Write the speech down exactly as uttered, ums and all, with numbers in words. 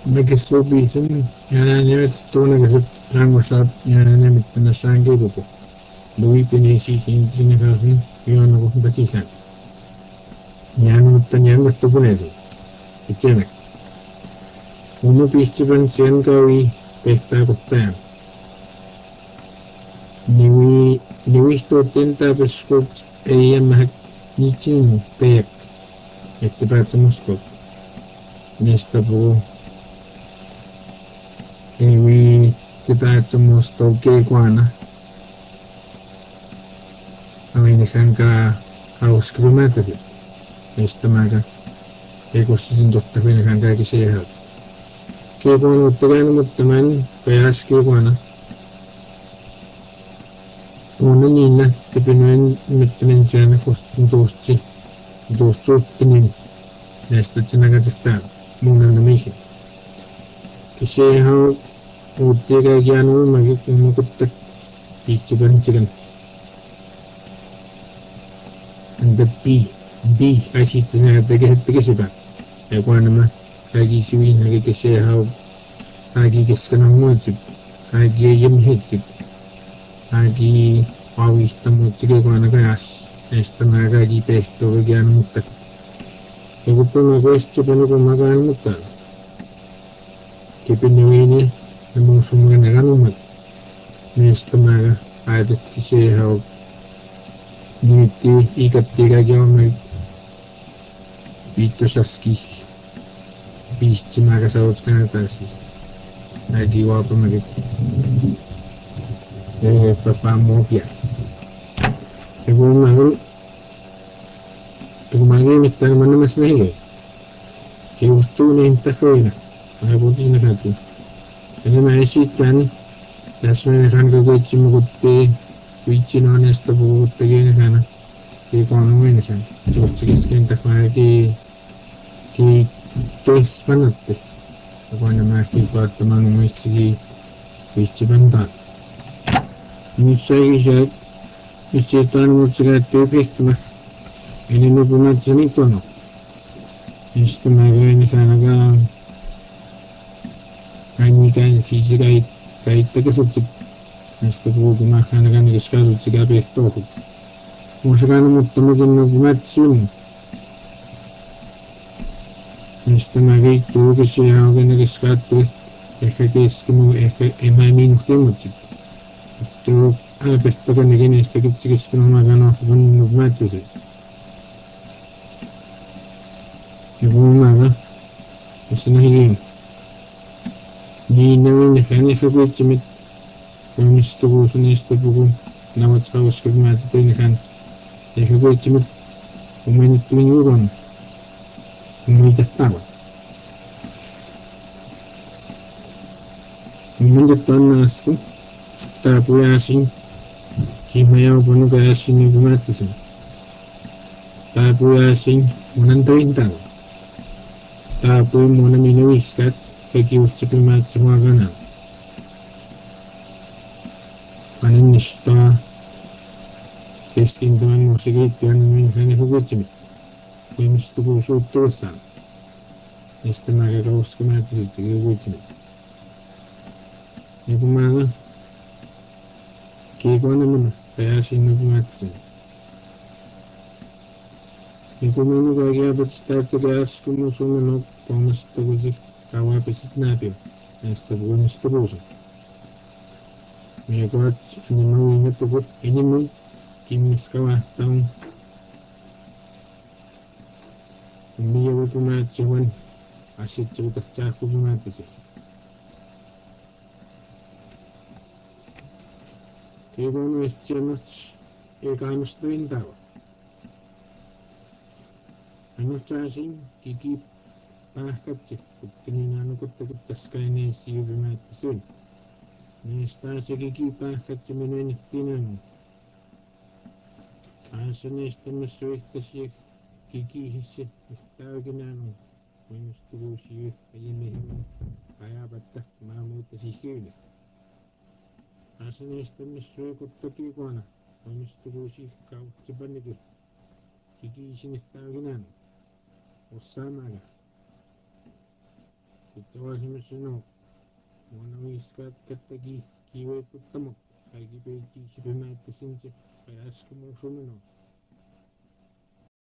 Nagisobisin yananemet tuunagasip rangusap yananemet panasangigupo. Lui pinisisin sinakasin yonago basikan. Yanuttan yangustu punesi. Itsenak. Umu pistipan siankawi pehtaakuttaan. Niwi niwihto tenta peskot eiyamahak nichinu peyak. Että päätsemuskot. Nesta puhu. Niwi tipäätsemusto keikuana. Ainakaan ka hauskrimätäsi. Nesta mäkä. Keikussisin totta ainakaan kaikki sehän. Keikuana uttakaan mutta man peas keikuana. Una niinä tipinuen mittinen sen kostun tuosti. Tuostuuttinin. Nesta tsinakatistaan. Muunanna mihin. Kisehan uuttiga kianu magi kumukuttak pichiban chigan. And the B B I see tsinaka tege tege siba. Ekwanama agi shui nagi kisehan agi kiskana muatsik. Agi yem hitsik. Agi pawista muatsik ekwana kayas. Nesta naga agi pehto kianu muttak. Ekupama kwestipan kumakaan muttak. Kipinawini namusumaga naganumat. Nesta maga adat kisehaw niti ikattiga jomay bito saski bisti maga sauts kanatasi lagi wapa magit eh papa mopia ego magul ego magul mitan mana mas nahi ke ustu ne intakoina Nabuti na kati. Ini maisi tan. Dasme kan ko kuichi mukutte. Kuichi no nesta bukutte gini kana. Ki kono ini kan. Cuci kiskin tak mai ki ki tes panatte. Ako na ma ki ko teman muisti ki kuichi bantan. Nisai kisai. Nisai tan mutsika tepihtima. Ini nupumat sanitono. Nista maga ini kana ka. Kani kan sisi kait kait tak suci. Nesta buku makan kan kiska suci kape tohu. Musukan mutemu kan nubumat sun. Nesta magai tu kisi hau kan kiska tu. Eka kiskimu eka emai minu kemuci. Tu apa kan kan nesta kiski kiskimu makan aku kan nubumat tu. Ibu maga. Isna hilim. Ni nawin hani khabu chimit komistu bu sunista bu nawat khawas kibmat tin kan e khabu chimit umen tin uron umen jattawa umen jattan asku ta puyasin kimaya bunu gayasin bumatsin ta puyasin munantointan ta pu munaminwiskat Kaki ucapin macam mana? Panen nista, keskin teman musik itu yang mengenai hukum. Kau mesti berusaha terusan. Nista maga kau sekarang itu jadi hukum. Ibu mana? Kau mana mana? Kaya sini macam. Ibu mana kau kaya berstart kaya sekarang semua nak panas terus. Kawa pesit nabi, nesta bukan nesta bosan. Mereka ini mau ingat tu, ini mau kimis kawa tahun. Ini yang tu macam asyik cerita cakap macam tu. Kita ni cuma ikan mesti tahu. Anu cacing kiki Pahkat cik, kini kutta kutta skayne siyo bimatisun. Nesta sa kiki pahkat sa minuinik tinan. Asa nesta masuikta siya kiki hisi, istaw ginano. Manustugo siyo, ayinihim, kaya bata, mamuta si hili. Asa nesta masuikutta kikwana. Manustugo siya, kau sipaniki. Kiki hisi istaw ginano. Osama ga. Tawashimashino, Monawiskat Katagi, Kiwe Putamok, Kagi Pechi, Shipimata Sinche, Kayaska Mushumino.